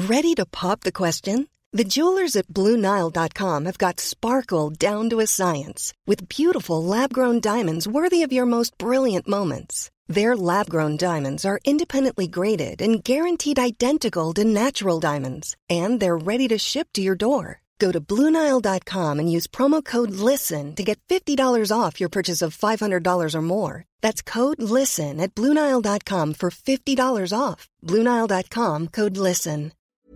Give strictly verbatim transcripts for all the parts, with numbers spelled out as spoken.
Ready to pop the question? The jewelers at Blue Nile dot com have got sparkle down to a science with beautiful lab-grown diamonds worthy of your most brilliant moments. Their lab-grown diamonds are independently graded and guaranteed identical to natural diamonds, and they're ready to ship to your door. Go to Blue Nile dot com and use promo code LISTEN to get fifty dollars off your purchase of five hundred dollars or more. That's code LISTEN at Blue Nile dot com for fifty dollars off. Blue Nile dot com, code LISTEN.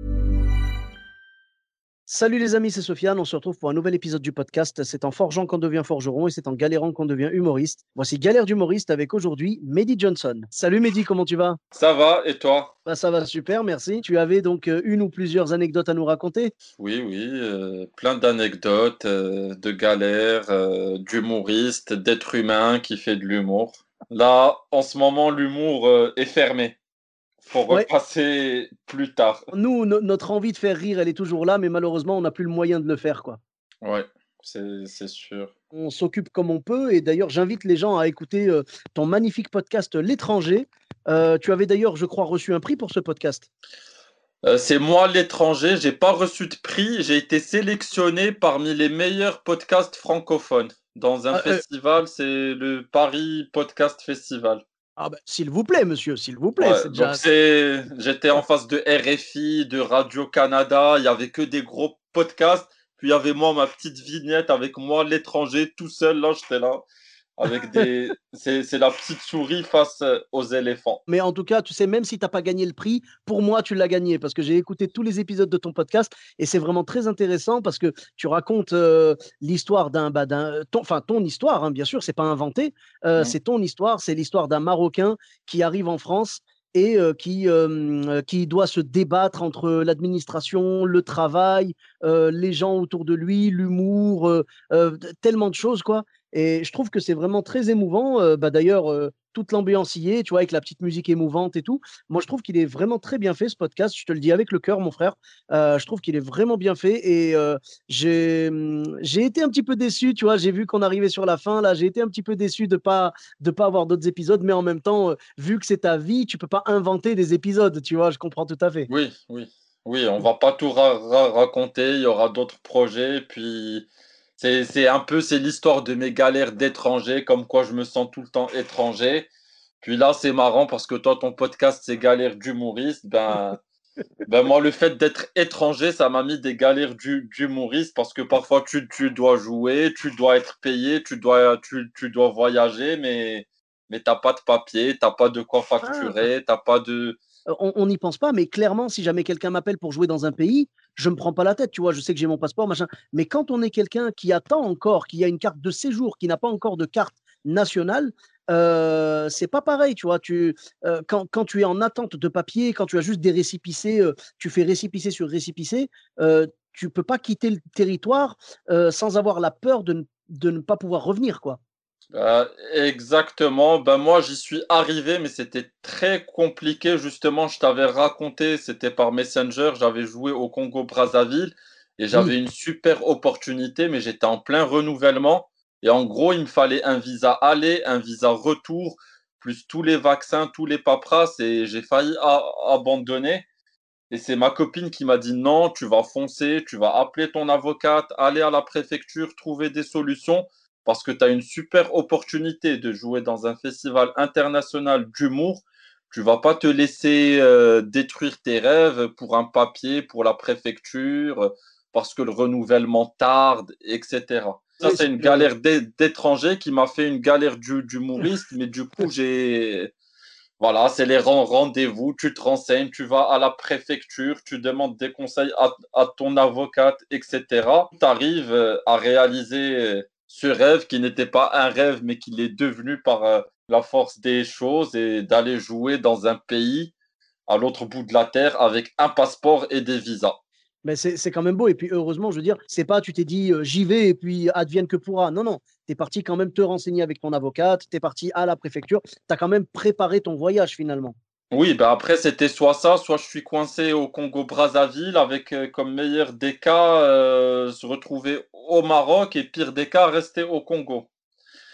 Salut les amis, c'est Sofiane, on se retrouve pour un nouvel épisode du podcast. C'est en forgeant qu'on devient forgeron et c'est en galérant qu'on devient humoriste. Voici Galère d'humoriste avec aujourd'hui Mehdi Johnson. Salut Mehdi, comment tu vas? Ça va, et toi? Bah, ça va super, merci. Tu avais donc euh, une ou plusieurs anecdotes à nous raconter? Oui, oui, euh, plein d'anecdotes, euh, de galères, euh, d'humoristes, d'êtres humains qui fait de l'humour. Là, en ce moment, l'humour euh, est fermé. Faut Ouais. repasser plus tard. Nous, no- notre envie de faire rire, elle est toujours là, mais malheureusement, on n'a plus le moyen de le faire, quoi. Ouais, c'est c'est sûr. On s'occupe comme on peut et d'ailleurs, j'invite les gens à écouter euh, ton magnifique podcast L'étranger. Euh, tu avais d'ailleurs, je crois, reçu un prix pour ce podcast. Euh, c'est moi l'étranger, j'ai pas reçu de prix, j'ai été sélectionné parmi les meilleurs podcasts francophones dans un Euh, euh, festival, c'est le Paris Podcast Festival. ah ben, s'il vous plaît, monsieur, s'il vous plaît, Ouais, c'est donc déjà... c'est, j'étais en face de R F I, de Radio-Canada, il y avait que des gros podcasts, puis il y avait moi, ma petite vignette avec moi, l'étranger, tout seul, là, j'étais là, avec des, c'est, c'est la petite souris face euh, aux éléphants. Mais en tout cas, tu sais, même si tu n'as pas gagné le prix, pour moi, tu l'as gagné parce que j'ai écouté tous les épisodes de ton podcast et c'est vraiment très intéressant parce que tu racontes euh, l'histoire d'un, bah, d'un ton, enfin ton histoire, hein, bien sûr, c'est pas inventé, euh, Mm. c'est ton histoire, c'est l'histoire d'un Marocain qui arrive en France et euh, qui, euh, qui doit se débattre entre l'administration, le travail, euh, les gens autour de lui, l'humour, euh, euh, tellement de choses, quoi. Et je trouve que c'est vraiment très émouvant. Euh, bah, d'ailleurs, euh, toute l'ambiance y est, tu vois, avec la petite musique émouvante et tout. Moi, je trouve qu'il est vraiment très bien fait, ce podcast. Je te le dis avec le cœur, mon frère. Euh, je trouve qu'il est vraiment bien fait. Et euh, j'ai, hum, j'ai été un petit peu déçu, tu vois. J'ai vu qu'on arrivait sur la fin, là. J'ai été un petit peu déçu de pas, de pas avoir d'autres épisodes. Mais en même temps, euh, vu que c'est ta vie, tu peux pas inventer des épisodes, tu vois. Je comprends tout à fait. Oui, oui, oui, on va pas tout ra- ra- raconter, il y aura d'autres projets, puis c'est, c'est un peu, c'est l'histoire de mes galères d'étranger, comme quoi je me sens tout le temps étranger. Puis là, c'est marrant parce que toi, ton podcast, c'est galères d'humoriste, ben, ben moi, le fait d'être étranger, ça m'a mis des galères d'hu- d'humoriste parce que parfois tu, tu dois jouer, tu dois être payé, tu dois, tu, tu dois voyager, mais, mais t'as pas de papier, t'as pas de quoi Ah, facturer, t'as pas de... euh, on n'y pense pas, mais clairement, si jamais quelqu'un m'appelle pour jouer dans un pays, je ne me prends pas la tête, tu vois, je sais que j'ai mon passeport, machin. Mais quand on est quelqu'un qui attend encore, qui a une carte de séjour, qui n'a pas encore de carte nationale, euh, c'est pas pareil, tu vois. Tu, euh, quand, quand tu es en attente de papier, quand tu as juste des récipicés, euh, tu fais récipicé sur récipicé, euh, tu peux pas quitter le territoire euh, sans avoir la peur de ne, de ne pas pouvoir revenir, quoi. Euh, exactement. Ben moi, j'y suis arrivé, mais c'était très compliqué. Justement, je t'avais raconté, c'était par Messenger. J'avais joué au Congo-Brazzaville et j'avais Oui. une super opportunité, mais j'étais en plein renouvellement. Et en gros, il me fallait un visa aller, un visa retour, plus tous les vaccins, tous les paperasses, et j'ai failli a- abandonner. Et c'est ma copine qui m'a dit non, tu vas foncer, tu vas appeler ton avocate, aller à la préfecture, trouver des solutions, parce que tu as une super opportunité de jouer dans un festival international d'humour. Tu vas pas te laisser euh, détruire tes rêves pour un papier, pour la préfecture, euh, parce que le renouvellement tarde, et cetera. Ça, Oui, c'est c'est une clair. galère d'é- d'étranger qui m'a fait une galère d'hu- d'humoriste, mais du coup, j'ai voilà, c'est les ren- rendez-vous, tu te renseignes, tu vas à la préfecture, tu demandes des conseils à, à ton avocate, et cetera. Tu arrives euh, à réaliser euh, ce rêve qui n'était pas un rêve, mais qui l'est devenu par euh, la force des choses et d'aller jouer dans un pays à l'autre bout de la terre avec un passeport et des visas. Mais c'est c'est quand même beau. Et puis, heureusement, je veux dire, c'est pas, tu t'es dit, euh, j'y vais et puis advienne que pourra. Non, non. Tu es parti quand même te renseigner avec ton avocate, tu es parti à la préfecture. Tu as quand même préparé ton voyage finalement. Oui, ben après, c'était soit ça, soit je suis coincé au Congo-Brazzaville avec, euh, comme meilleur des cas, euh, se retrouver au Maroc et pire des cas, rester au Congo.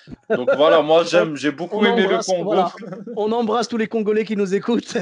Donc voilà, moi On, j'aime, j'ai beaucoup on aimé le embrasse, Congo. voilà, on embrasse tous les Congolais qui nous écoutent.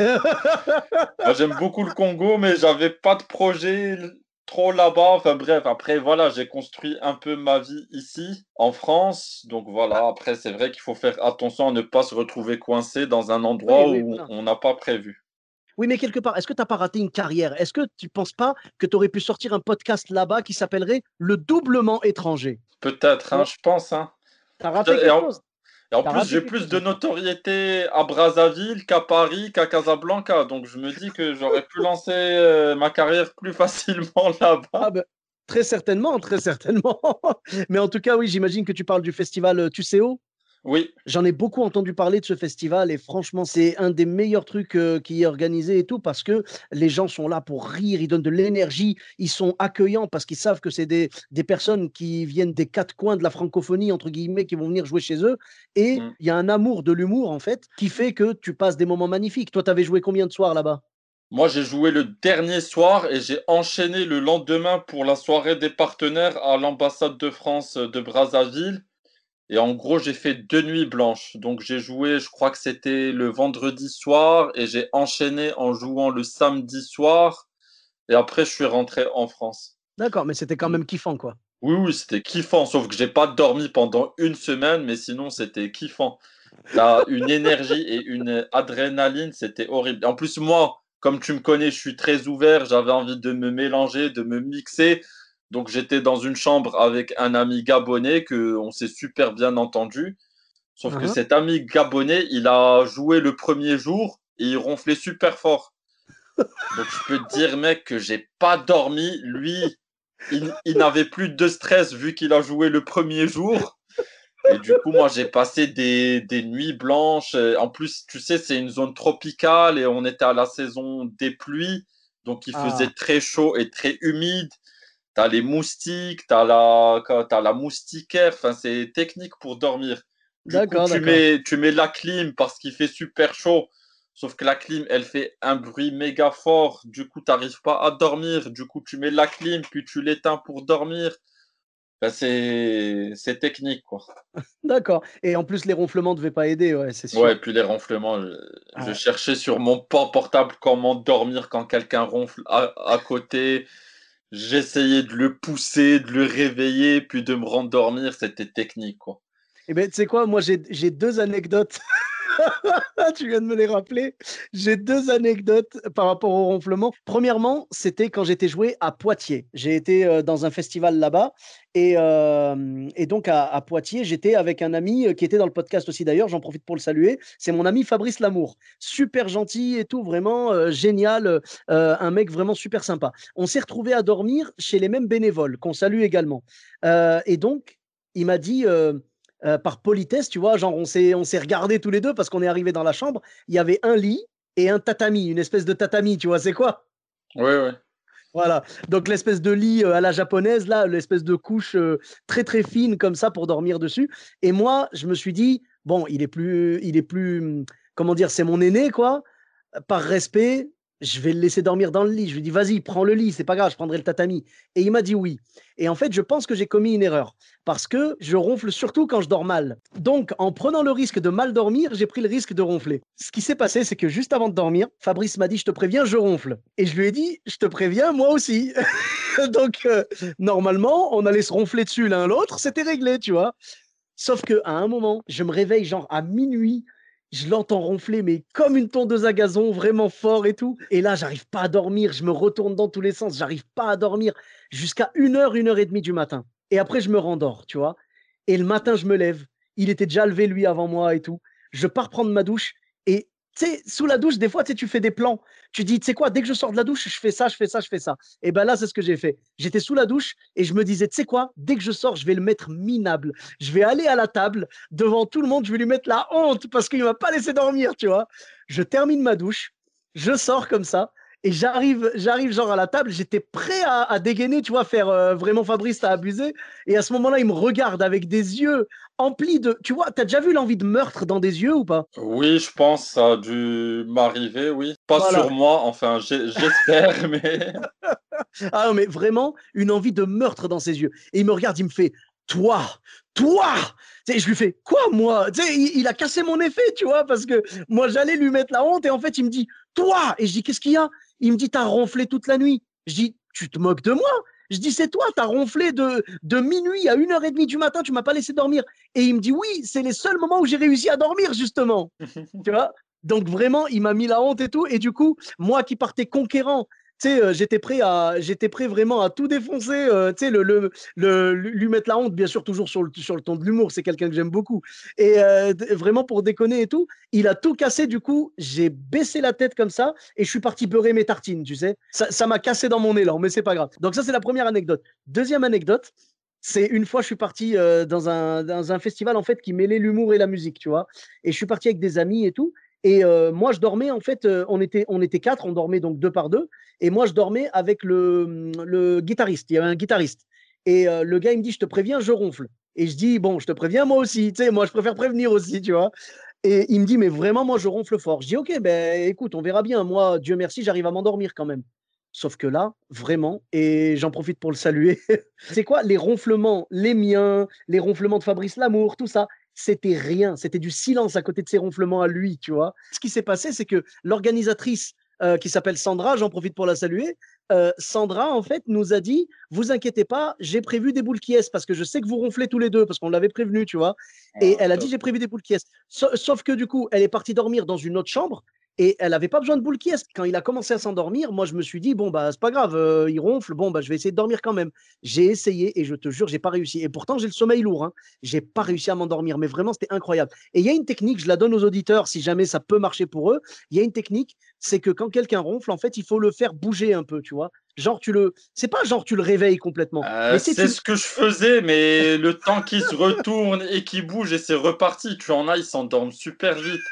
Moi j'aime beaucoup le Congo, mais j'avais pas de projet trop là-bas. Enfin bref, après voilà, j'ai construit un peu ma vie ici, en France. Donc voilà, après c'est vrai qu'il faut faire attention à ne pas se retrouver coincé dans un Oui, endroit oui, où voilà. on n'a pas prévu. Oui, mais quelque part, est-ce que tu n'as pas raté une carrière? Est-ce que tu ne penses pas que tu aurais pu sortir un podcast là-bas qui s'appellerait Le doublement étranger? Peut-être, Tu hein, vois, je pense, hein. tu as raté Peut-être- Et quelque en, chose. et en Tu as plus, raté j'ai quelque plus chose, de mon frère. notoriété à Brazzaville qu'à Paris, qu'à Casablanca. Donc je me dis que j'aurais pu lancer euh, ma carrière plus facilement là-bas. Ah ben, très certainement, très certainement. Mais en tout cas, oui, j'imagine que tu parles du festival euh, Tucéo. Oui, J'en ai beaucoup entendu parler de ce festival et franchement, c'est un des meilleurs trucs euh, qui est organisé et tout parce que les gens sont là pour rire, ils donnent de l'énergie, ils sont accueillants parce qu'ils savent que c'est des, des personnes qui viennent des quatre coins de la francophonie, entre guillemets, qui vont venir jouer chez eux. Et mm. il y a un amour de l'humour, en fait, qui fait que tu passes des moments magnifiques. Toi, tu avais joué combien de soirs là-bas? Moi j'ai joué le dernier soir et j'ai enchaîné le lendemain pour la soirée des partenaires à l'ambassade de France de Brazzaville. Et en gros, j'ai fait deux nuits blanches. Donc j'ai joué, je crois que c'était le vendredi soir et j'ai enchaîné en jouant le samedi soir. Et après, je suis rentré en France. D'accord, mais c'était quand même kiffant, quoi. Oui, oui, c'était kiffant, sauf que j'ai pas dormi pendant une semaine, mais sinon c'était kiffant. T'as une énergie et une adrénaline, c'était horrible. En plus, moi, comme tu me connais, je suis très ouvert, j'avais envie de me mélanger, de me mixer. Donc j'étais dans une chambre avec un ami gabonais que on s'est super bien entendu. Sauf que Uhum. cet ami gabonais, il a joué le premier jour et il ronflait super fort. Donc je peux te dire, mec, que j'ai pas dormi. Lui, il, il n'avait plus de stress vu qu'il a joué le premier jour. Et du coup, moi, j'ai passé des, des nuits blanches. En plus, tu sais, c'est une zone tropicale et on était à la saison des pluies. Donc, il faisait Ah, très chaud et très humide. T'as les moustiques, t'as la, t'as la moustiquaire. Enfin, c'est technique pour dormir. Du coup, d'accord, tu d'accord. mets, tu mets la clim parce qu'il fait super chaud. Sauf que la clim, elle fait un bruit méga fort. Du coup, t'arrives pas à dormir. Du coup, tu mets la clim, puis tu l'éteins pour dormir. Enfin, c'est, c'est technique, quoi. D'accord. Et en plus, les ronflements ne devaient pas aider, ouais, c'est Ouais, sûr. et puis les ronflements, je, je Ouais. cherchais sur mon port portable comment dormir quand quelqu'un ronfle à, à côté. J'essayais de le pousser, de le réveiller, puis de me rendormir. C'était technique, quoi. Eh bien, tu sais quoi, moi, j'ai j'ai deux anecdotes. Tu viens de me les rappeler. J'ai deux anecdotes par rapport au ronflement. Premièrement, c'était quand j'étais joué à Poitiers. J'ai été euh, dans un festival là-bas. Et, euh, et donc, à, à Poitiers, j'étais avec un ami euh, qui était dans le podcast aussi d'ailleurs. J'en profite pour le saluer. C'est mon ami Fabrice Lamour. Super gentil et tout, vraiment euh, génial. euh, un mec vraiment super sympa. On s'est retrouvé à dormir chez les mêmes bénévoles, qu'on salue également. Euh, et donc, il m'a dit. euh, euh, par politesse, tu vois, genre on s'est, on s'est regardé tous les deux parce qu'on est arrivé dans la chambre, il y avait un lit et un tatami, une espèce de tatami, tu vois, c'est quoi? Oui, oui. Voilà, donc l'espèce de lit euh, à la japonaise, là, l'espèce de couche euh, très très fine comme ça pour dormir dessus. Et moi, je me suis dit, bon, il est plus, il est plus, hum, comment dire, c'est mon aîné, quoi. Par respect, je vais le laisser dormir dans le lit. Je lui dis, vas-y, prends le lit, c'est pas grave, je prendrai le tatami. Et il m'a dit oui. Et en fait, je pense que j'ai commis une erreur parce que je ronfle surtout quand je dors mal. Donc, en prenant le risque de mal dormir, j'ai pris le risque de ronfler. Ce qui s'est passé, c'est que juste avant de dormir, Fabrice m'a dit, je te préviens, je ronfle. Et je lui ai dit, je te préviens, moi aussi. Donc, euh, normalement, on allait se ronfler dessus l'un l'autre, c'était réglé, tu vois. Sauf qu'à un moment, je me réveille genre à minuit, je l'entends ronfler, mais comme une tondeuse à gazon, vraiment fort et tout. Et là, j'arrive pas à dormir, je me retourne dans tous les sens, j'arrive pas à dormir jusqu'à une heure, une heure et demie du matin. Et après, je me rendors, tu vois. Et le matin, je me lève. Il était déjà levé, lui, avant moi et tout. Je pars prendre ma douche. Et tu sais, sous la douche, des fois, tu sais, tu fais des plans. Tu dis, tu sais quoi, dès que je sors de la douche, je fais ça, je fais ça, je fais ça. Et ben là, c'est ce que j'ai fait. J'étais sous la douche et je me disais, tu sais quoi, dès que je sors, je vais le mettre minable. Je vais aller à la table, devant tout le monde, je vais lui mettre la honte parce qu'il ne m'a pas laissé dormir, tu vois. Je termine ma douche, je sors comme ça. Et j'arrive, j'arrive genre à la table, j'étais prêt à, à dégainer, tu vois, faire euh, vraiment Fabrice, t'as abusé. Et à ce moment-là, il me regarde avec des yeux emplis de. Tu vois, t'as déjà vu l'envie de meurtre dans des yeux ou pas? Oui, je pense que ça a dû m'arriver, oui. Pas Voilà. sur moi, enfin, j'ai- j'espère, mais Ah non, mais vraiment, une envie de meurtre dans ses yeux. Et il me regarde, il me fait toi, toi. Tu sais, je lui fais, quoi, moi? Tu sais, il, il a cassé mon effet, tu vois, parce que moi, j'allais lui mettre la honte et en fait, il me dit, toi. Et je dis, qu'est-ce qu'il y a? Il me dit, t'as ronflé toute la nuit. Je dis, tu te moques de moi? Je dis, c'est toi, t'as ronflé de, de minuit à une heure trente du matin, tu m'as pas laissé dormir. Et il me dit, oui, c'est les seuls moments où j'ai réussi à dormir, justement. Tu vois? Donc vraiment, il m'a mis la honte et tout. Et du coup, moi qui partais conquérant, tu sais, euh, j'étais prêt à, j'étais prêt vraiment à tout défoncer, euh, tu sais, le, le, le, lui mettre la honte, bien sûr, toujours sur le, sur le ton de l'humour. C'est quelqu'un que j'aime beaucoup. Et euh, vraiment pour déconner et tout, il a tout cassé. Du coup, j'ai baissé la tête comme ça et je suis parti beurrer mes tartines, tu sais. Ça, ça m'a cassé dans mon élan, mais c'est pas grave. Donc ça, c'est la première anecdote. Deuxième anecdote, c'est une fois, je suis parti euh, dans, un, dans un festival en fait qui mêlait l'humour et la musique, tu vois. Et je suis parti avec des amis et tout. Et euh, moi, je dormais, en fait, euh, on, était, on était quatre, on dormait donc deux par deux. Et moi, je dormais avec le, le guitariste. Il y avait un guitariste. Et euh, le gars, il me dit, je te préviens, je ronfle. Et je dis, bon, je te préviens, moi aussi. Tu sais, moi, je préfère prévenir aussi, tu vois. Et il me dit, mais vraiment, moi, je ronfle fort. Je dis, ok, ben écoute, on verra bien. Moi, Dieu merci, j'arrive à m'endormir quand même. Sauf que là, vraiment, et j'en profite pour le saluer, c'est quoi les ronflements, les miens, les ronflements de Fabrice Lamour, tout ça, c'était rien, c'était du silence à côté de ses ronflements à lui, tu vois. Ce qui s'est passé, c'est que l'organisatrice euh, qui s'appelle Sandra, j'en profite pour la saluer, euh, Sandra, en fait, nous a dit, vous inquiétez pas, j'ai prévu des boules qui est, parce que je sais que vous ronflez tous les deux, parce qu'on l'avait prévenu, tu vois. Et Ah, elle a dit, top. j'ai prévu des boules qui est. Sauf que du coup, elle est partie dormir dans une autre chambre, et elle n'avait pas besoin de boule qui est. Quand il a commencé à s'endormir, moi, je me suis dit, bon, bah, c'est pas grave, euh, il ronfle, bon, bah, je vais essayer de dormir quand même. J'ai essayé et je te jure, j'ai pas réussi. Et pourtant, j'ai le sommeil lourd, hein. J'ai pas réussi à m'endormir, mais vraiment, c'était incroyable. Et il y a une technique, je la donne aux auditeurs si jamais ça peut marcher pour eux. Il y a une technique, c'est que quand quelqu'un ronfle, en fait, il faut le faire bouger un peu, tu vois. Genre, tu le. C'est pas genre, tu le réveilles complètement, Euh, mais c'est c'est tu. ce que je faisais, mais le temps qu'il se retourne et qu'il bouge et c'est reparti. Tu en as, ils s'endorment super vite.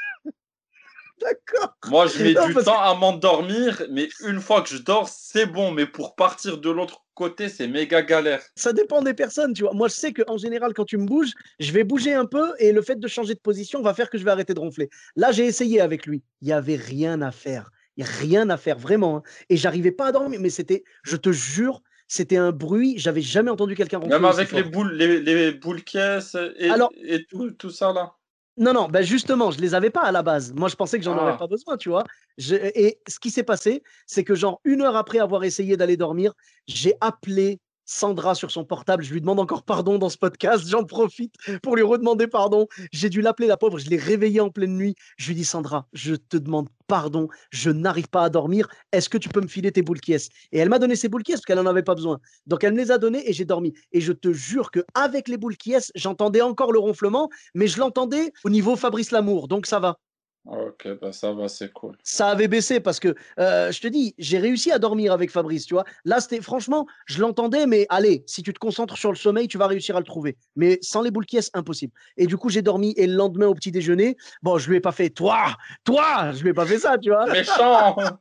D'accord. Moi, je mets Non, du parce que temps à m'endormir, mais une fois que je dors, c'est bon. Mais pour partir de l'autre côté, c'est méga galère. ça dépend des personnes, tu vois. Moi, je sais qu'en général, quand tu me bouges, je vais bouger un peu et le fait de changer de position va faire que je vais arrêter de ronfler. Là, j'ai essayé avec lui. Il n'y avait rien à faire. Il n'y a rien à faire, vraiment, hein. Et j'arrivais pas à dormir, mais c'était, je te jure, c'était un bruit. J'avais jamais entendu quelqu'un Même ronfler aussi avec les fort. boules, les, les boules caisses et, Alors, et tout, tout ça là. non, non, ben justement, je les avais pas à la base. Moi, je pensais que j'en aurais Ah, pas besoin, tu vois. Je- et ce qui s'est passé, c'est que genre une heure après avoir essayé d'aller dormir, j'ai appelé Sandra sur son portable. Je lui demande encore pardon dans ce podcast. J'en profite pour lui redemander pardon. J'ai dû l'appeler, la pauvre. Je l'ai réveillée en pleine nuit. Je lui dis, Sandra, je te demande pardon. Je n'arrive pas à dormir. Est-ce que tu peux me filer tes boules qui est? Et elle m'a donné ses boules qui est parce qu'elle n'en avait pas besoin. Donc, elle me les a données et j'ai dormi. Et je te jure qu'avec les boules qui est, j'entendais encore le ronflement, mais je l'entendais au niveau Fabrice Lamour, donc ça va. ok, bah ça va, c'est cool. Ça avait baissé parce que euh, je te dis, j'ai réussi à dormir avec Fabrice, tu vois. Là, c'était franchement, je l'entendais, mais allez, si tu te concentres sur le sommeil, tu vas réussir à le trouver. Mais sans les boules qui est, impossible. Et du coup, j'ai dormi et le lendemain au petit déjeuner, bon, je lui ai pas fait toi, toi, je lui ai pas fait ça, tu vois. Méchant!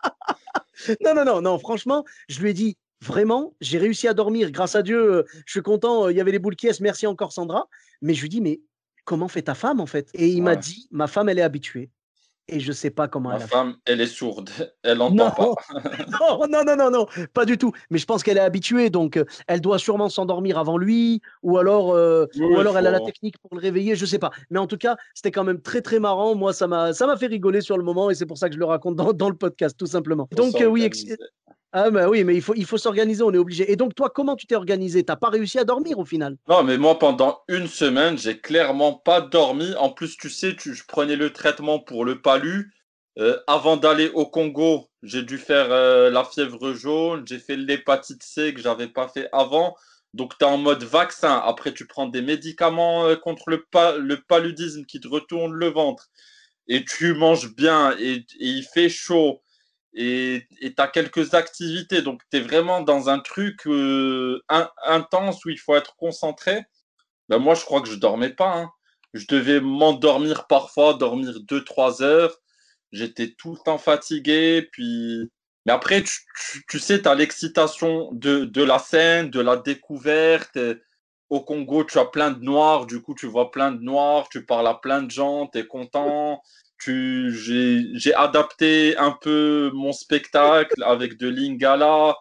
Non, non, non, non, franchement, je lui ai dit vraiment, j'ai réussi à dormir, grâce à Dieu, euh, je suis content, euh, il y avait les boules qui est, merci encore Sandra. Mais je lui dis, mais comment fait ta femme en fait? Et il m'a Ouais. dit, ma femme, elle est habituée et je sais pas comment Ma elle a fait. femme, elle est sourde, elle n'entend Non, pas. non, non, non, non, non, pas du tout. Mais je pense qu'elle est habituée, donc euh, elle doit sûrement s'endormir avant lui, ou alors, euh, ou Oui, il alors elle a la faut. technique pour le réveiller, je sais pas. Mais en tout cas, c'était quand même très très marrant. Moi, ça m'a, ça m'a fait rigoler sur le moment, et c'est pour ça que je le raconte dans, dans le podcast, tout simplement. Faut Donc euh, oui, ex- s'organiser. ah bah oui, mais il faut, il faut s'organiser, on est obligé. Et donc toi, comment tu t'es organisé? T'as pas réussi à dormir au final? Non, mais moi, pendant une semaine, j'ai clairement pas dormi. En plus, tu sais, tu, je prenais le traitement pour le palu. Euh, avant d'aller au Congo, j'ai dû faire euh, la fièvre jaune. J'ai fait l'hépatite C que j'avais pas fait avant. Donc, tu es en mode vaccin. Après, tu prends des médicaments euh, contre le, pa- le paludisme qui te retourne le ventre. Et tu manges bien et, et il fait chaud. Et tu as quelques activités. Donc, tu es vraiment dans un truc euh, in- intense où il faut être concentré. Ben moi, je crois que je dormais pas, hein. Je devais m'endormir parfois, dormir deux, trois heures. J'étais tout le temps fatigué. Puis... Mais après, tu, tu, tu sais, tu as l'excitation de, de la scène, de la découverte. Et au Congo, tu as plein de noirs. Du coup, tu vois plein de noirs. Tu parles à plein de gens. Tu es content. Tu, j'ai, j'ai adapté un peu mon spectacle avec de l'Ingala.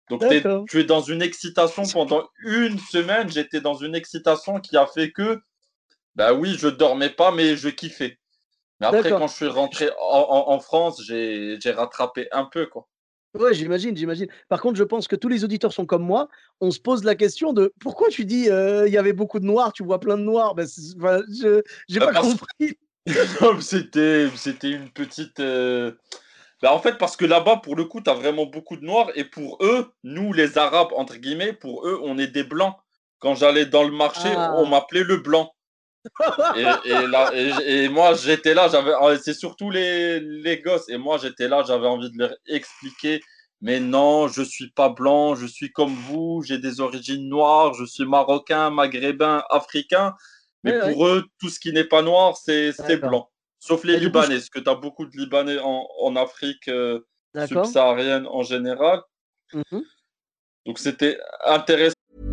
Donc t'es, D'accord. tu es dans une excitation pendant une semaine. J'étais dans une excitation qui a fait que, bah oui, je dormais pas, mais je kiffais. Mais après, D'accord. quand je suis rentré en, en- en France, j'ai, j'ai rattrapé un peu, quoi. Ouais, j'imagine, j'imagine. Par contre, je pense que tous les auditeurs sont comme moi. On se pose la question de pourquoi tu dis euh, il y avait beaucoup de noirs, tu vois plein de noirs. Ben, c'est- enfin, je j'ai Bah, pas parce compris. que c'était, c'était une petite. euh, Bah, en fait, parce que là-bas, pour le coup, tu as vraiment beaucoup de noirs. Et pour eux, nous, les Arabes, entre guillemets, pour eux, on est des blancs. Quand j'allais dans le marché, on Ah. m'appelait le blanc. Et, et là, et, et moi, j'étais là, j'avais, ah, c'est surtout les, les gosses. Et moi, j'étais là, j'avais envie de leur expliquer. Mais non, je suis pas blanc, je suis comme vous, j'ai des origines noires, je suis marocain, maghrébin, africain. Mais Ouais, ouais. pour eux, tout ce qui n'est pas noir, c'est, c'est D'accord. blanc. Sauf les Mais du coup, je- Libanais, parce que tu as beaucoup de Libanais en, en Afrique euh, d'accord. subsaharienne en général. Mhm. Donc c'était intéressant.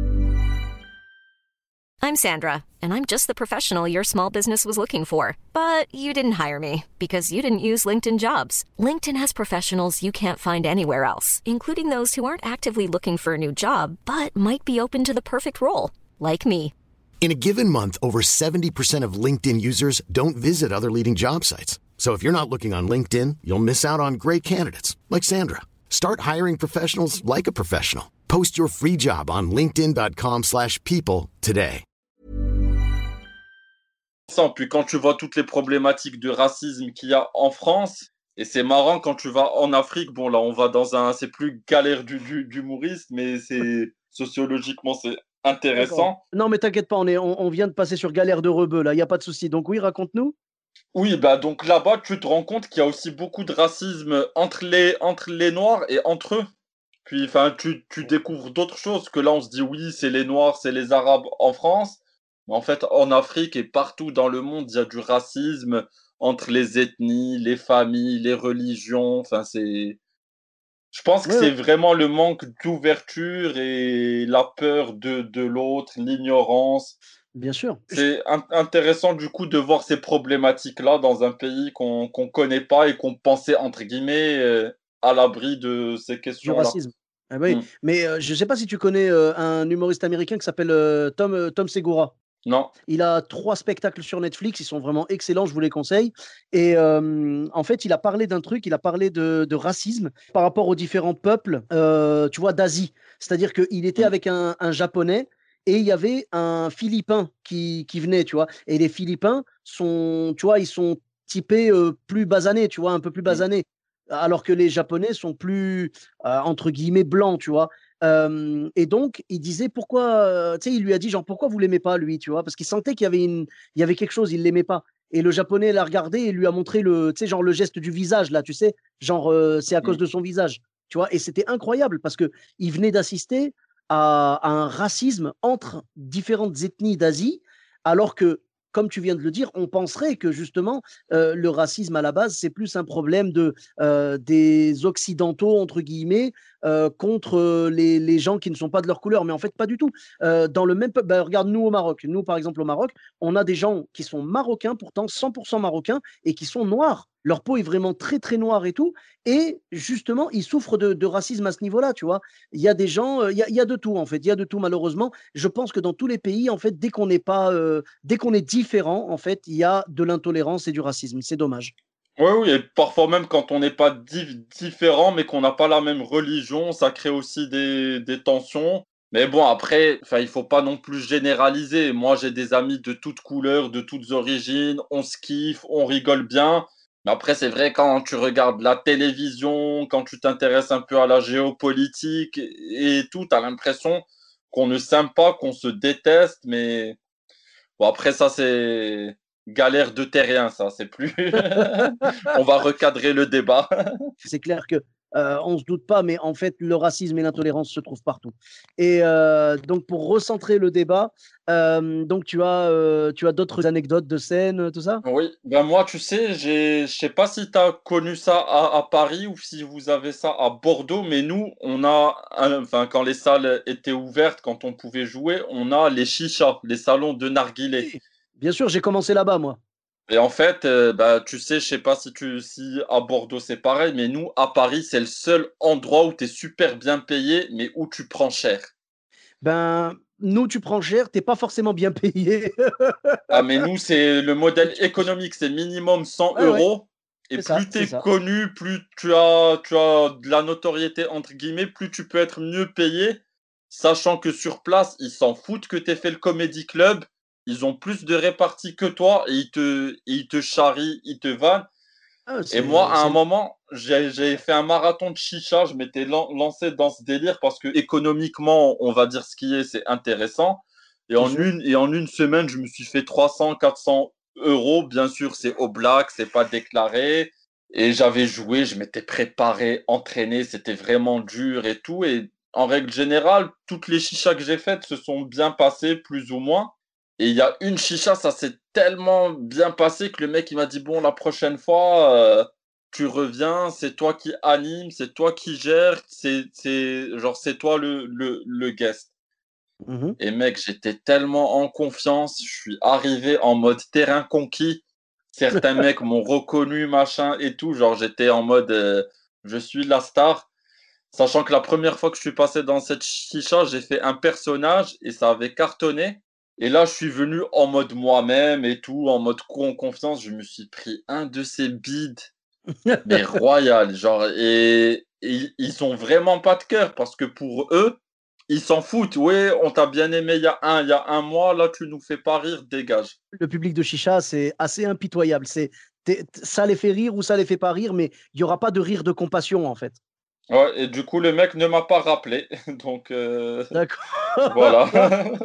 I'm Sandra, and I'm just the professional your small business was looking for. But you didn't hire me because you didn't use LinkedIn Jobs. LinkedIn has professionals you can't find anywhere else, including those who aren't actively looking for a new job, but might be open to the perfect role, like me. In a given month, over seventy percent of LinkedIn users don't visit other leading job sites. So if you're not looking on LinkedIn, you'll miss out on great candidates like Sandra. Start hiring professionals like a professional. Post your free job on linkedin dot com slash people today. Puis quand tu vois toutes les problématiques de racisme qu'il y a en France, et c'est marrant quand tu vas en Afrique, bon là on va dans un, c'est plus galère du, du, d'humoriste, mais c'est sociologiquement c'est D'accord. intéressant. Non, mais t'inquiète pas, on est, on, on vient de passer sur Galère de Rebeu, là, il n'y a pas de souci. Donc oui, raconte-nous. Oui, bah donc là-bas tu te rends compte qu'il y a aussi beaucoup de racisme entre les, entre les Noirs et entre eux. Puis enfin tu, tu découvres d'autres choses que là on se dit oui c'est les Noirs, c'est les Arabes en France. Mais en fait, en Afrique et partout dans le monde, il y a du racisme entre les ethnies, les familles, les religions. Enfin, c'est. Je pense que Ouais, c'est ouais, vraiment le manque d'ouverture et la peur de, de l'autre, l'ignorance. bien sûr. Je- C'est in- intéressant du coup de voir ces problématiques-là dans un pays qu'on qu'on connaît pas et qu'on pensait entre guillemets euh, à l'abri de ces Du questions-là. racisme. Ah bah oui. Hmm. Mais euh, je ne sais pas si tu connais euh, un humoriste américain qui s'appelle euh, Tom, euh, Tom Segura. Non? Il a trois spectacles sur Netflix, ils sont vraiment excellents, je vous les conseille. Et hem, en fait, il a parlé d'un truc, il a parlé de de racisme par rapport aux différents peuples, heu, tu vois, d'Asie. C'est-à-dire qu'il était Hmm. avec un un Japonais et il y avait un Philippin qui qui venait, tu vois? Et les Philippins sont, tu vois, ils sont typés, heu, plus basanés, tu vois? Un peu plus Hmm. basanés. Alors que les Japonais sont plus, heu, entre guillemets «blancs», tu vois? Hem et donc il disait: «Pourquoi», heu, tu sais, il lui a dit genre: «Pourquoi vous l'aimez pas lui?» tu vois? Parce qu'il sentait qu'il y avait une il y avait quelque chose, il l'aimait pas et le japonais l'a regardé et lui a montré le tu sais, genre le geste du visage là, tu sais? Genre, heu, c'est à cause Hmm. de son visage, tu vois? Et c'était incroyable parce qu'il venait d'assister à à un racisme entre différentes ethnies d'Asie, alors que, comme tu viens de le dire, on penserait que justement, heu, le racisme à la base, c'est plus un problème de, heu, des «occidentaux» entre guillemets, heu, contre, heu, les les gens qui ne sont pas de leur couleur. Mais en fait, pas du tout. Heu, dans le même peuple, bah, regarde nous au Maroc. Nous, par exemple, au Maroc, on a des gens qui sont marocains, pourtant cent pour cent marocains et qui sont noirs. Leur peau est vraiment très, très noire et tout et justement, ils souffrent de de racisme à ce niveau-là, tu vois? Il y a des gens, heu, il y a il y a de tout, en fait. Il y a de tout malheureusement. Je pense que dans tous les pays, en fait, dès qu'on n'est pas, heu, dès qu'on est différent, en fait, il y a de l'intolérance et du racisme. C'est dommage. Oui, oui, et parfois même quand on n'est pas di- différent, mais qu'on n'a pas la même religion, ça crée aussi des, des tensions. Mais bon, après, enfin, il faut pas non plus généraliser. Moi, j'ai des amis de toutes couleurs, de toutes origines, on se kiffe, on rigole bien. Mais après, c'est vrai, quand tu regardes la télévision, quand tu t'intéresses un peu à la géopolitique et tout, tu as l'impression qu'on ne s'aime pas, qu'on se déteste. Mais bon, après, ça, c'est galère de terrien, ça. C'est plus. On va recadrer le débat. C'est clair que, heu, on se doute pas, mais en fait, le racisme et l'intolérance se trouvent partout et heu, donc pour recentrer le débat, hem, donc tu as, heu, tu as d'autres anecdotes de scènes, tout ça? Oui, ben moi, tu sais, j'ai, je sais pas si tu as connu ça à, à Paris ou si vous avez ça à Bordeaux, mais nous, on a, un- enfin, quand les salles étaient ouvertes, quand on pouvait jouer, on a les chichas, les salons de narguilé. Oui, bien sûr, j'ai commencé là-bas moi. Et en fait, euh, bah, tu sais, je sais pas si, tu, si à Bordeaux c'est pareil, mais nous, à Paris, c'est le seul endroit où tu es super bien payé, mais où tu prends cher. Ben, nous, tu prends cher, t'es pas forcément bien payé. Ah, mais nous, c'est le Et modèle tu- économique, c'est minimum cent Ouais, ouais, euros. Et c'est ça, plus tu c'est es ça. connu, plus tu as, tu as de la notoriété, entre guillemets, plus tu peux être mieux payé, sachant que sur place, ils s'en foutent que tu aies fait le Comedy Club. Ils ont plus de répartie que toi et ils te, et ils te charrient, ils te vannent. Ah, Et moi, c'est, à un c'est... moment, j'ai j'ai fait un marathon de chicha. Je m'étais lan- lancé dans ce délire parce que économiquement, on va dire ce qui est, c'est intéressant. Et C'est en sûr. une, et en une semaine, je me suis fait trois cents, quatre cents euros. Bien sûr, c'est au black, c'est pas déclaré. Et j'avais joué, je m'étais préparé, entraîné. C'était vraiment dur et tout. Et en règle générale, toutes les chichas que j'ai faites se sont bien passées, plus ou moins. Et il y a une chicha, ça s'est tellement bien passé que le mec il m'a dit bon la prochaine fois euh, tu reviens, c'est toi qui anime, c'est toi qui gère, c'est c'est genre c'est toi le le le guest. Mhm. Et mec, j'étais tellement en confiance, je suis arrivé en mode terrain conquis. Certains mecs m'ont reconnu machin et tout, genre j'étais en mode euh, je suis la star. Sachant que la première fois que je suis passé dans cette chicha, j'ai fait un personnage et ça avait cartonné. Et là, je suis venu en mode moi-même et tout, en mode con confiance. Je me suis pris un de ces bides, mais royal, genre, et, et ils ont vraiment pas de cœur parce que pour eux, ils s'en foutent. Ouais, on t'a bien aimé il y a un, il y a un mois, là, tu nous fais pas rire, dégage. Le public de Chicha, c'est assez impitoyable. C'est, t'es- ça les fait rire ou ça les fait pas rire, mais il y aura pas de rire de compassion, en fait. Ouais, et du coup, le mec ne m'a pas rappelé. Donc, euh, D'accord. voilà.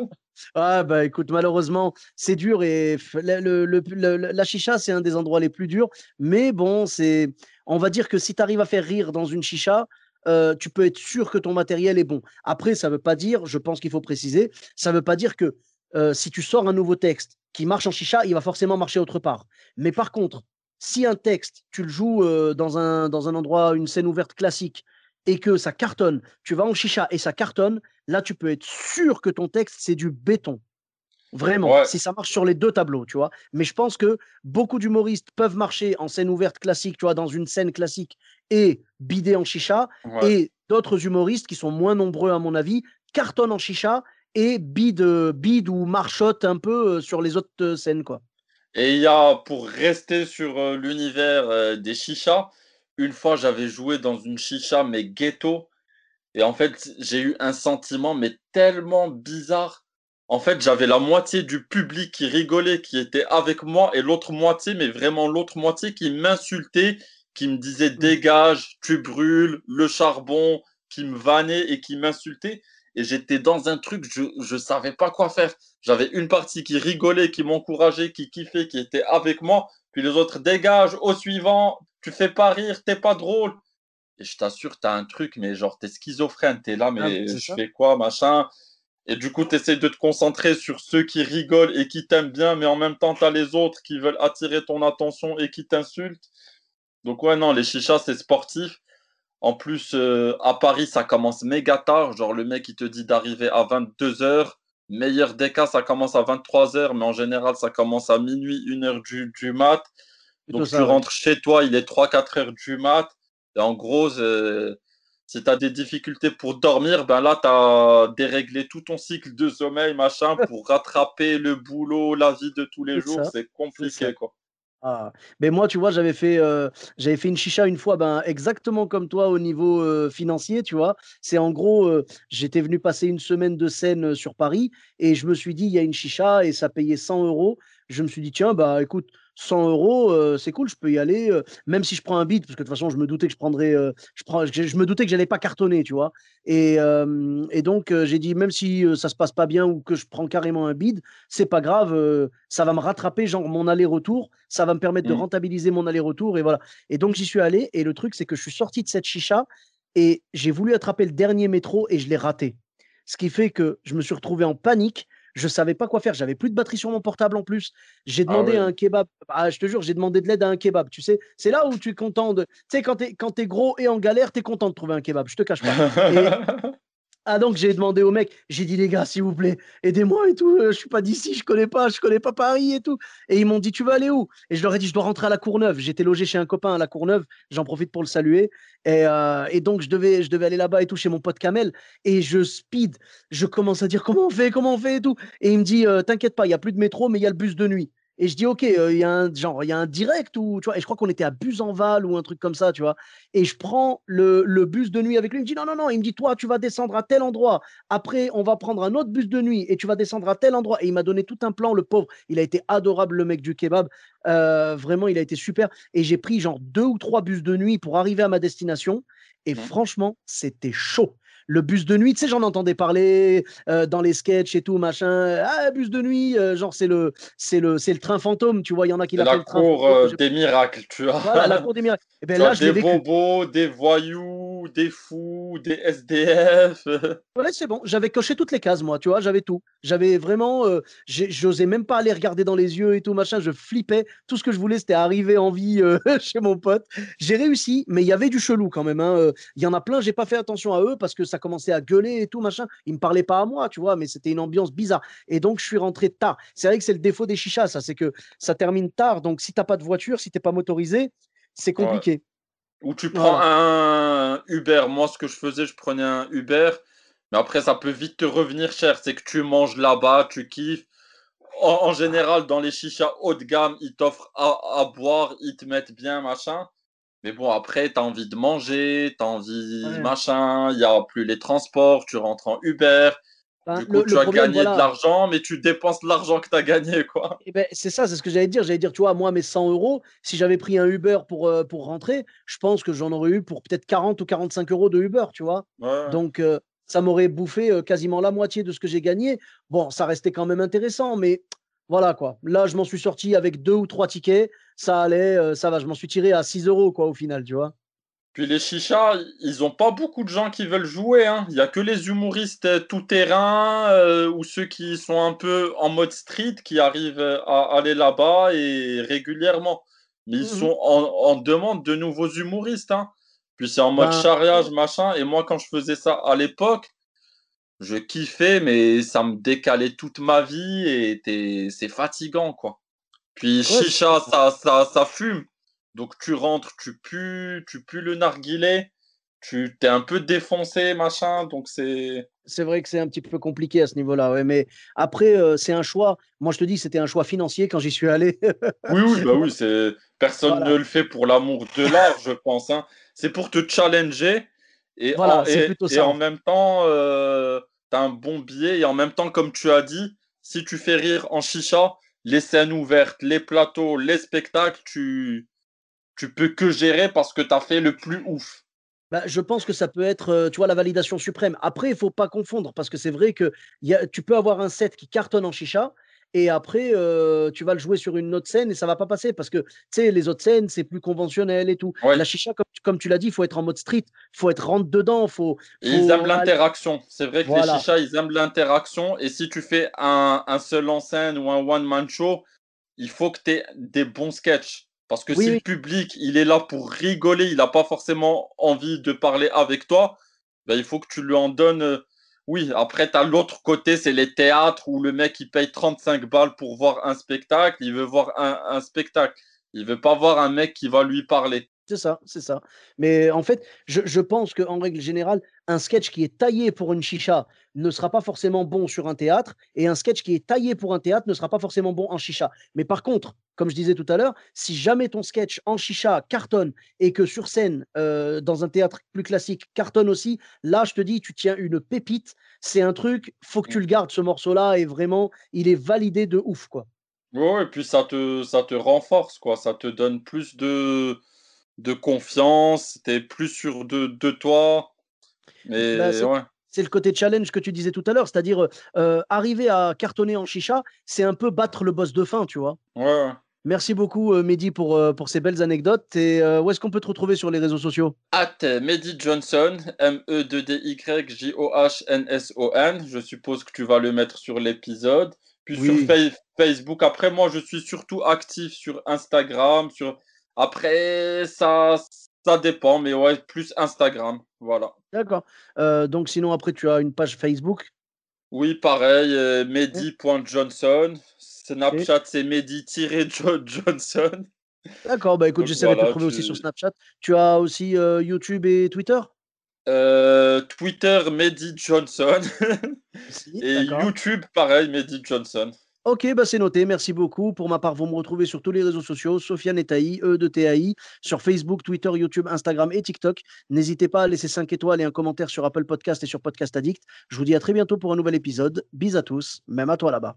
Ah bah écoute, malheureusement, c'est dur et f- le- le- le- le- la chicha, c'est un des endroits les plus durs. Mais bon, c'est, on va dire que si tu arrives à faire rire dans une chicha, euh, tu peux être sûr que ton matériel est bon. Après, ça veut pas dire, je pense qu'il faut préciser, ça veut pas dire que euh, si tu sors un nouveau texte qui marche en chicha, il va forcément marcher autre part. Mais par contre, si un texte, tu le joues euh, dans un, dans un endroit, une scène ouverte classique, et que ça cartonne, tu vas en chicha et ça cartonne, là, tu peux être sûr que ton texte, c'est du béton. Vraiment, Ouais, si ça marche sur les deux tableaux, tu vois. Mais je pense que beaucoup d'humoristes peuvent marcher en scène ouverte classique, tu vois, dans une scène classique et bider en chicha. ouais. Et d'autres humoristes qui sont moins nombreux, à mon avis, cartonnent en chicha et bident, bident ou marchotent un peu euh, sur les autres euh, scènes, quoi. Et il y a, pour rester sur euh, l'univers euh, des chichas, une fois j'avais joué dans une chicha, mais ghetto, et en fait j'ai eu un sentiment, mais tellement bizarre. En fait, j'avais la moitié du public qui rigolait, qui était avec moi, et l'autre moitié, mais vraiment l'autre moitié, qui m'insultait, qui me disait Mm. dégage, tu brûles, le charbon, qui me vannait et qui m'insultait. Et j'étais dans un truc, je je savais pas quoi faire. J'avais une partie qui rigolait, qui m'encourageait, qui kiffait, qui était avec moi. Puis les autres, dégage, au suivant, tu fais pas rire, t'es pas drôle. Et je t'assure, t'as un truc, mais genre, t'es schizophrène, t'es là, Ah, bah, mais c'est je ça. fais quoi, machin. Et du coup, t'essayes de te concentrer sur ceux qui rigolent et qui t'aiment bien, mais en même temps, t'as les autres qui veulent attirer ton attention et qui t'insultent. Donc ouais, non, les chichas, c'est sportif. En plus, euh, à Paris, ça commence méga tard. Genre, le mec, il te dit d'arriver à vingt-deux heures. Meilleur des cas, ça commence à vingt-trois heures, mais en général, ça commence à minuit, une heure du, du mat. Plutôt Donc, tu ça, ouais. rentres chez toi, il est trois quatre heures du mat. Et en gros, euh, si tu as des difficultés pour dormir, ben là, tu as déréglé tout ton cycle de sommeil, machin, pour rattraper le boulot, la vie de tous les C'est jours. ça. C'est C'est ça. compliqué, quoi. Ah. Mais moi, tu vois, j'avais fait, euh, j'avais fait une chicha une fois, ben, exactement comme toi au niveau euh, financier, tu vois. C'est en gros, euh, j'étais venu passer une semaine de scène euh, sur Paris et je me suis dit, il y a une chicha et ça payait cent euros. Je me suis dit, tiens, bah écoute, cent euros, euh, c'est cool, je peux y aller, euh, même si je prends un bid, parce que de toute façon, je me doutais que je prendrais, euh, je prends, je, je me doutais que j'allais pas cartonner, tu vois. Et, euh, et donc, euh, j'ai dit, même si euh, ça se passe pas bien ou que je prends carrément un bid, c'est pas grave, euh, ça va me rattraper, genre mon aller-retour, ça va me permettre de Mm. rentabiliser mon aller-retour, et voilà. Et donc, j'y suis allé, et le truc, c'est que je suis sorti de cette chicha, et j'ai voulu attraper le dernier métro, et je l'ai raté. Ce qui fait que je me suis retrouvé en panique, je savais pas quoi faire, j'avais plus de batterie sur mon portable en plus. J'ai Ah demandé à oui. un kebab, ah, je te jure, j'ai demandé de l'aide à un kebab, tu sais. C'est là où tu es content de. Tu sais, quand tu es, quand t'es gros et en galère, tu es content de trouver un kebab, je te cache pas. Et Ah donc j'ai demandé au mec, j'ai dit les gars s'il vous plaît, aidez-moi et tout, euh, je suis pas d'ici, je connais pas, je connais pas Paris et tout. Et ils m'ont dit tu vas aller où? Et je leur ai dit je dois rentrer à la Courneuve. J'étais logé chez un copain à la Courneuve, j'en profite pour le saluer. Et, euh, et donc je devais, je devais aller là-bas et tout chez mon pote Kamel. Et je speed, je commence à dire comment on fait, comment on fait et tout. Et il me dit euh, t'inquiète pas, il y a plus de métro, mais il y a le bus de nuit. Et je dis ok, il euh, y a un genre, il y a un direct ou tu vois. Et je crois qu'on était à Buzenval ou un truc comme ça, tu vois. Et je prends le, le bus de nuit avec lui. Il me dit non non non, il me dit toi tu vas descendre à tel endroit. Après, on va prendre un autre bus de nuit et tu vas descendre à tel endroit. Et il m'a donné tout un plan, le pauvre. Il a été adorable, le mec du kebab. Euh, vraiment, il a été super. Et j'ai pris genre deux ou trois bus de nuit pour arriver à ma destination. Et Mhm. franchement, c'était chaud. Le bus de nuit, tu sais, j'en entendais parler euh, dans les sketchs et tout, machin. Ah, bus de nuit, euh, genre, c'est le, c'est le, c'est le train fantôme, tu vois. Il y en a qui C'est la l'appellent train cour fantôme. euh, Je- des miracles, tu Voilà, la as. cour des miracles. Et bien Tu as là, je des l'ai vécu. bobos, des voyous, des fous, des S D F. Ouais, c'est bon. J'avais coché toutes les cases, moi, tu vois, j'avais tout. J'avais vraiment, euh, j'ai- j'osais même pas aller regarder dans les yeux et tout, machin. Je flippais. Tout ce que je voulais, c'était arriver en vie euh, chez mon pote. J'ai réussi, mais il y avait du chelou quand même, hein. Euh, Il y en a plein, j'ai pas fait attention à eux parce que ça commençait à gueuler et tout, machin. Ils me parlaient pas à moi, tu vois, mais c'était une ambiance bizarre. Et donc, je suis rentré tard. C'est vrai que c'est le défaut des chichas, ça, c'est que ça termine tard. Donc, si t'as pas de voiture, si t'es pas motorisé, c'est Ouais. compliqué. Ou tu prends Voilà. un Uber. Moi, ce que je faisais, je prenais un Uber. Mais après, ça peut vite te revenir cher. C'est que tu manges là-bas, tu kiffes. En, en général, dans les chichas haut de gamme, ils t'offrent à, à boire, ils te mettent bien, machin. Mais bon, après, t'as envie de manger, t'as envie, Ouais. machin. Il n'y a plus les transports, tu rentres en Uber. Ben, Du coup, le, tu le as problème, gagné de voilà. l'argent, mais tu dépenses l'argent que tu as gagné, quoi. Eh ben, c'est ça, c'est ce que j'allais dire. J'allais dire, tu vois, moi, mes cent euros, si j'avais pris un Uber pour, euh, pour rentrer, je pense que j'en aurais eu pour peut-être quarante ou quarante-cinq euros de Uber, tu vois. Ouais. Donc, euh, ça m'aurait bouffé euh, quasiment la moitié de ce que j'ai gagné. Bon, ça restait quand même intéressant, mais voilà, quoi. Là, je m'en suis sorti avec deux ou trois tickets. Ça allait, euh, ça va. Je m'en suis tiré à six euros, quoi, au final, tu vois. Puis les chichas, ils ont pas beaucoup de gens qui veulent jouer, hein. Il y a que les humoristes euh, tout-terrain euh, ou ceux qui sont un peu en mode street qui arrivent euh, à aller là-bas et régulièrement. Mais ils Mhm. sont en, en demande de nouveaux humoristes, hein. Puis c'est en mode Ben, charriage, machin. Et moi, quand je faisais ça à l'époque, je kiffais, mais ça me décalait toute ma vie et t'es- c'est fatigant, quoi. Puis ouais, c'est chicha, ça, ça, ça fume. Donc tu rentres, tu pues, tu pues le narguilé, tu t'es un peu défoncé, machin. Donc c'est. c'est vrai que c'est un petit peu compliqué à ce niveau-là. Ouais, mais après, euh, c'est un choix. Moi, je te dis, c'était un choix financier quand j'y suis allé. Oui, oui, bah oui, c'est. Personne ne Voilà. le fait pour l'amour de l'art, je pense, hein. C'est pour te challenger et en, Voilà, c'est et, plutôt et ça, en en fait. même temps, euh, t'as un bon billet et en même temps, comme tu as dit, si tu fais rire en chicha, les scènes ouvertes, les plateaux, les spectacles, tu, tu peux que gérer parce que t'as fait le plus ouf. Bah, je pense que ça peut être, euh, tu vois, la validation suprême. Après, il faut pas confondre parce que c'est vrai que y a, tu peux avoir un set qui cartonne en chicha et après, euh, tu vas le jouer sur une autre scène et ça va pas passer parce que, tu sais, les autres scènes, c'est plus conventionnel et tout. Oui. La chicha, comme, tu- comme tu l'as dit, il faut être en mode street, il faut être rentre dedans, faut, Et ils aiment faut aller- l'interaction. C'est vrai que les voilà, chichas, ils aiment l'interaction. Et si tu fais un, un seul en scène ou un one-man show, il faut que tu aies des bons sketchs. Parce que oui, si le oui, public, il est là pour rigoler, il n'a pas forcément envie de parler avec toi, ben, il faut que tu lui en donnes. euh, Oui, après, tu as l'autre côté, c'est les théâtres où le mec, il paye trente-cinq balles pour voir un spectacle. Il veut voir un, un spectacle. Il veut pas voir un mec qui va lui parler. c'est ça, c'est ça. Mais en fait, je, je pense qu'en règle générale, un sketch qui est taillé pour une chicha ne sera pas forcément bon sur un théâtre, et un sketch qui est taillé pour un théâtre ne sera pas forcément bon en chicha. Mais par contre, comme je disais tout à l'heure, si jamais ton sketch en chicha cartonne et que sur scène, euh, dans un théâtre plus classique, cartonne aussi, là, je te dis, tu tiens une pépite. C'est un truc, faut que tu le gardes, ce morceau-là, et vraiment, il est validé de ouf, quoi. Ouais, et puis ça te, ça te renforce, quoi. Ça te donne plus de, de confiance, t'es plus sûr de, de toi. Bah, Mais c'est ouais, c'est le côté challenge que tu disais tout à l'heure, c'est-à-dire euh, arriver à cartonner en chicha, c'est un peu battre le boss de fin, tu vois. ouais, ouais. Merci beaucoup, euh, Mehdi, pour, euh, pour ces belles anecdotes. Et euh, où est-ce qu'on peut te retrouver sur les réseaux sociaux? At Mehdi Johnson, M E D D Y J O H N S O N. Je suppose que tu vas le mettre sur l'épisode. Puis sur Oui. Fa- Facebook. Après, moi, je suis surtout actif sur Instagram. Sur... Après, ça, Ça dépend, mais ouais, plus Instagram, voilà. D'accord. Euh, donc sinon, après, tu as une page Facebook. Oui, pareil, euh, Ok. Mehdi.Johnson. Ok. Snapchat, c'est Mehdi-Johnson. D'accord, bah écoute, Donc j'essaierai de te voilà, trouver aussi sur tu... Snapchat. Tu as aussi euh, YouTube et Twitter? Euh, Twitter, Mehdi Johnson. Si, Et d'accord. YouTube, pareil, Mehdi Johnson. Ok, bah c'est noté, merci beaucoup. Pour ma part, vous me retrouvez sur tous les réseaux sociaux, Sofiane Etaï, E de T A I, sur Facebook, Twitter, YouTube, Instagram et TikTok. N'hésitez pas à laisser cinq étoiles et un commentaire sur Apple Podcast et sur Podcast Addict. Je vous dis à très bientôt pour un nouvel épisode. Bis à tous, même à toi là-bas.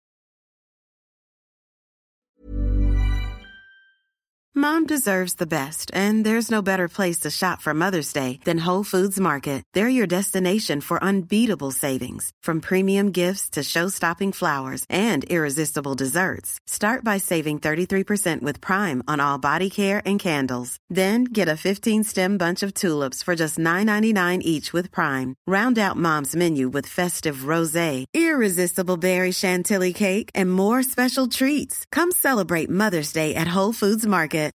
Mom deserves the best, and there's no better place to shop for Mother's Day than Whole Foods Market. They're your destination for unbeatable savings, from premium gifts to show-stopping flowers and irresistible desserts. Start by saving thirty-three percent with Prime on all body care and candles. Then get a fifteen-stem bunch of tulips for just nine ninety-nine each with Prime. Round out Mom's menu with festive rosé, irresistible berry chantilly cake, and more special treats. Come celebrate Mother's Day at Whole Foods Market.